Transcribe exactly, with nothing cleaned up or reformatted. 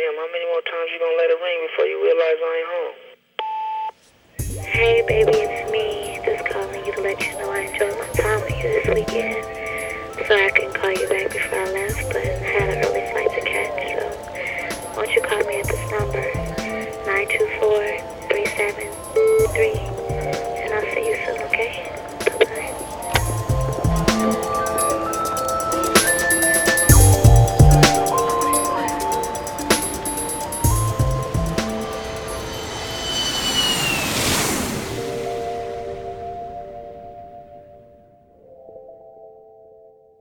Damn, how many more times you gonna let it ring before you realize I ain't home? Hey baby, it's me. Just calling you to let you know I enjoyed my time with you this weekend. So I can call you back before I